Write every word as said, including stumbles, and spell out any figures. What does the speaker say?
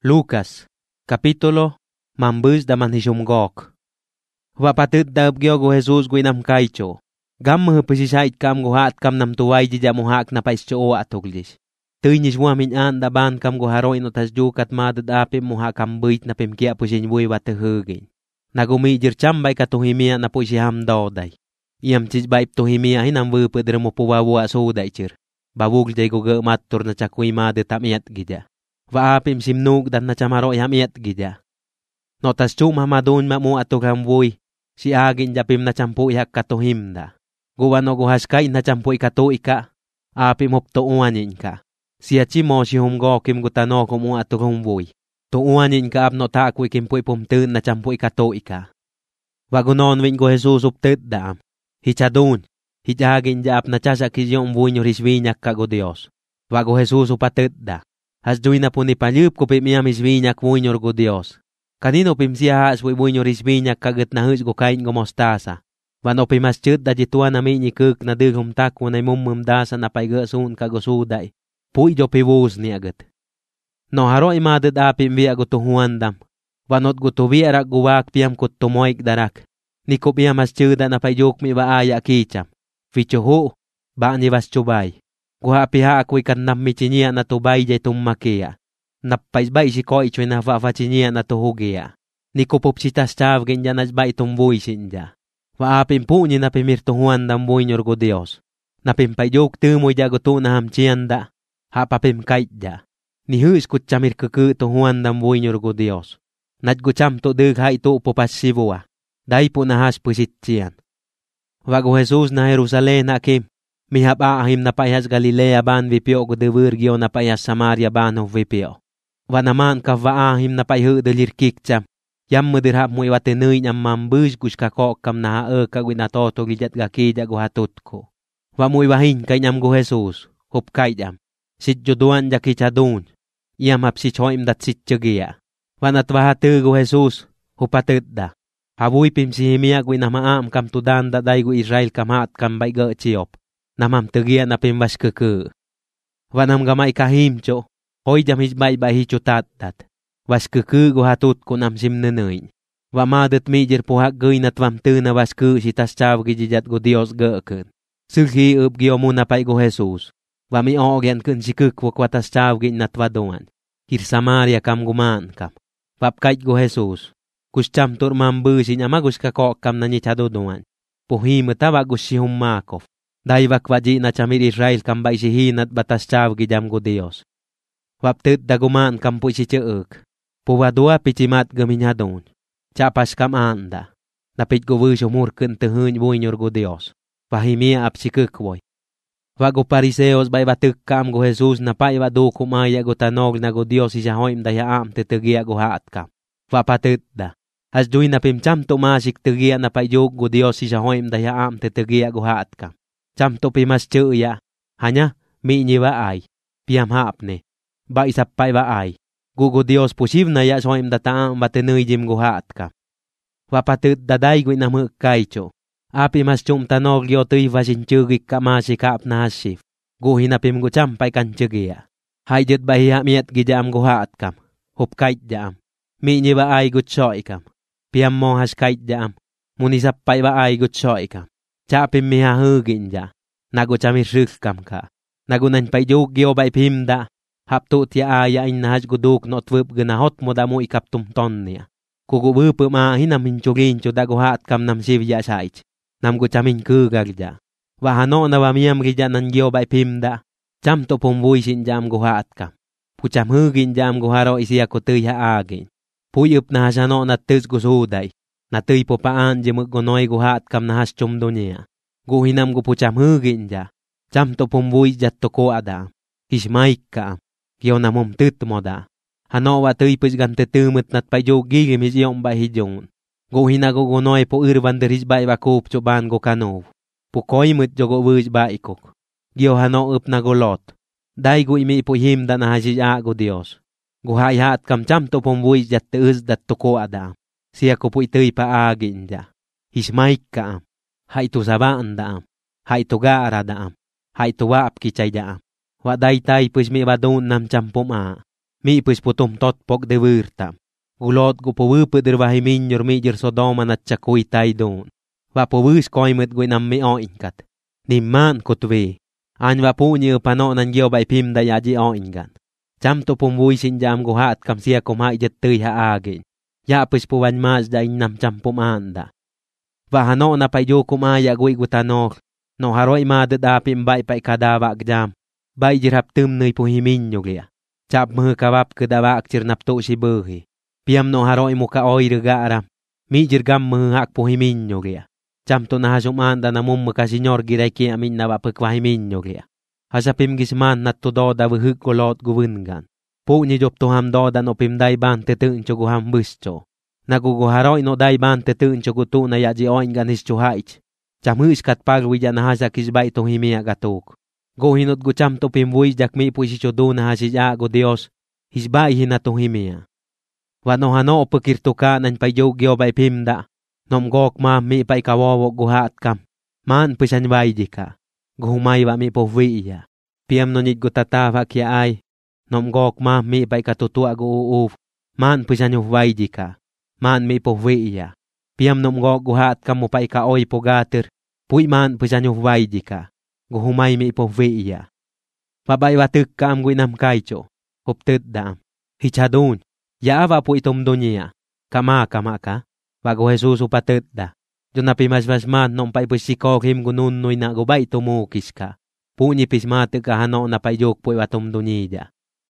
Lucas, capítulo, mambus da manhishumgok. Wapatit dab gyogo Jesus guinam kaicho. Gam mahapasisait kam guhat kam nam tuway jija muhak na paischo atuglis. Tuynis wamin an daban kam guharoy no tasjukat madad apim muha kam buit na pimkia pusin buy watahugin. Nagumijir chambay katuhimia na po siyam doday. Iyam chijbay tuhimia hinam wupad mo puwawa suday chir. Babug jay guga matur na chakui madad tamiat gija. Va apim simnug dan na chamaro yamiat gija. No tas chum hamadun mamu atugam buy. Si agin japim na champu yak katuhimda. Guwano guhaskay na champu ikatu ika. Apim hoptuuanin ka. Siya chimo si humgo kim gutano kumu atugam buy. Tuuanin ka apno takwi kim puy pumtun na champu ikatu ika. Wagunon win go Jesus uptet daam. Hichadun. Hichagin jap na chasak yung buy nyo risvinyak ka go Dios. Wago Jesus upatet da. Hasduy na po ni palyup ko pimiyam isvinyak buy nyo go Dios. Kanino pim siya has buy buy nyo risvinyak kagat na hus go kain go mostasa. Wano pimaschut da jituan na mi kuk na dugum takwa na mumumdasa na paigasun ka go suday. Puy jo piwus ni agat. No haro imadad apim vi ago tuhuandam. Wanot go tuviarak guwak piam kut tumoik darak. Niko piam maschuda na payuk mi baaya kicham. Vichuhu, ba ni was chubay. Guha piha ako'y kanam mi chinia na tubay jay tumakia. Napaisbay si ko ichoy na vafa chinia na tuhugia. Niko popsitas chav genya nasbay tumbuy sinja. Waapim po ni napimirtuhuandam buy nyor go Dios. Napimpayuk tumoy jago tu na hamchianda. Hapapim kaitja. Ni hus kutchamir kuku tuhuandam buy nyor go Dios. Nadgucham to dughay to popasibua. Day po nahas pusitchian. Wago Jesus na Jerusalem akim. Mihaba ahim na payas Galilea ban vipio go devirgyo na payas Samaria ban of vipio. Wanaman kava ahim na payhu delirkikcham. Yam mudirhap mo iwatenuy nyam mambus gus kakok kam na hae kagwinatoto giljat gakija go hatutko. Wamuy wahin kay nyam go Jesus. Hup kaijam. Sitjuduan jakichadun. Iyam hap sichoim dat sitjugia. Wanat wahatu go Jesus. Hupatutda. Habuy pim si himia gwi na maam kam tudan da day gu Israel kamat kam bay ga chiop. Namam tugia na pim was kuku. Wanam gamay kahimcho. Hoy jam hizbay bay hichutat dat. Was kuku gu hatut ko nam simnenuy. Wamadat mijir puhak gui na twamtu na was ku si tas chaw gijijat gu Dios ga kun. Sulhi up gyo muna pay gu Jesus. Wami ogyan kun si kuk wakwatas chaw gin na twaduan. Hir Samaria kam guman kam. Papkait gu Jesus. Kuscham tur mambu si nyamagus kakok kam na nyichadoduan. Puhim tawa gus si hummakov. Daywak waji na chamir Israel kam bay si hinat batas chaw gijam gu Dios. Waptut daguman kam puy si cheuk. Puwadua pichimat gaminyadon. Chapas kam anda. Napit gu wush umur kun tuhuny buy nyor gu Dios. Pahimia ap si kukwoy. Wago pariseos bay batuk kam gu Jesus na pay wadu kumaya gu tanog na gu Dios si jahoim daya am titugia gu haat kam. Wapatut da. Hasduy na pimcham to masik tugia na payog gu Dios si jahoim daya am titugia gu haat kam. Cham to pimas chuya. Hanya, mi nyiwa ay. Piam hapne. Ba isapay ba ay. Gugu Dios posiv na ya soim dataang batenuy jim gu haat kam. Wapatut daday gwi na mukaycho. Api mas chum tanog yo tuy vasin chugik ka masikap na hasif. Guhi na pim gu champay kan chugia. Haydut bahiya miat gijam gu haat kam. Hupkait jam. Mi nyiwa ay gut soy kam. Piam mo haskait jam. Munisapay ba ay gut soy kam. Chapim miha hugin ja. Nago chamir ruk kam ka. Nagunan pay juk gyo bay pimda. Haptu tia aya in nahas guduk not wup ganahot mo damu ikaptum ton niya. Kugu wup ma hinam hinchugin cho dago haat kam nam sivya saich. Nam gu chamin kugag ja. Wahano na wamiam gija nan gyo bay pimda. Cham to pumbuy sin jam gu haat kam. Pucham hugin jam gu haro isiya ko tuy haagin. Puyup na hasano na tis gusuday. Na tuy po paan jimuk gunoy gu haat kam na has chumdo niya. Gu hinam gu pucham hugin ja. Cham to pumbuy jat to ko ada. Hismaik ka. Kyo na mum tut mo da. Hano wa tuy pus gan tutumut nat payogi gimis yung bahidyon. Gu hinago gunoy po irvan deris bay bakup choban gu kanov. Pukoy mut jogo wuj baikok. Gyo hano up na gulot. Day gu imi po himda na hasya gu Dios. Gu hayat kam cham to pumbuy jat tuus dat to ko ada. Siya ko po ito'y paagin ja. Hismaik ka am. Hay to sabaan daam. Hay to gaara daam. Hay to waap kichay daam. Waday tay pues may badon nam champum a. Mi pues putum tot pok de virtam. Gulot gu po wupeder vahiminyor mijir Sodoma na tsakuy taydon. Va po wis koimet guinam mi oinkat. Nimman kutwe. An va po nyo pano nan gyo bay pim da yaji oingan. Cham to pum wuisin jam guhat kam siya kumhay jet tuy ha agin. Ya pues po wan mas da innam cham pum anda. Va hano na payyo kumaya gui gutanok. No haroy madadapim bay pay kadawak jam. Bay jirap tum nuy po himinyo gya. Chap mh kawap kadawak chirnapto si buhi. Piam no haroy mo ka oy regaram. Mi jirgam mh hak po himinyo gya. Cham to na hasum anda na mum ka senyor giray ki amin na wapag wahiminyo gya. Hasapim gisman nat to doda wihuk golot guwingan. Po ni jop to ham doda no pim day ban tetun cho guham buscho. Naguguharoy no day ban tetun cho gutu na yaji oingan his chuhaich. Chamhus kat pagwiya na hasa kisbay to himia gatuk. Go hinot gu cham to pimbuis jak mi po si chodo na hasya go Dios. Hisbay hinato himia. Wano hano pekirtuka nan payyo gyo bay pimda. Nom gok ma mi pay kawawo guhat kam. Man pisan baydi ka. Guhumay wa mi po wiya. Piam no nit gutatawa kya ay. Nom gok ma mi pay katutua gu uuf. Man pisan yung baydi ka. Man mi po wiya. Piam nom gok guhat kam mo pay ka oy po gater. Puy man pisan yung baydi ka. Guhumay mi po wiya. Pabay watuk ka am guinam kaycho. Huptid daam. Hichadun. Yaava po itom do niya. Kama kama ka. Bago Jesus upatid da. Diyon na pimasmasman nung paipusiko him gununoy na gubay tumukis ka. Punyi pismatik ka hano na payok po iwatom do niya.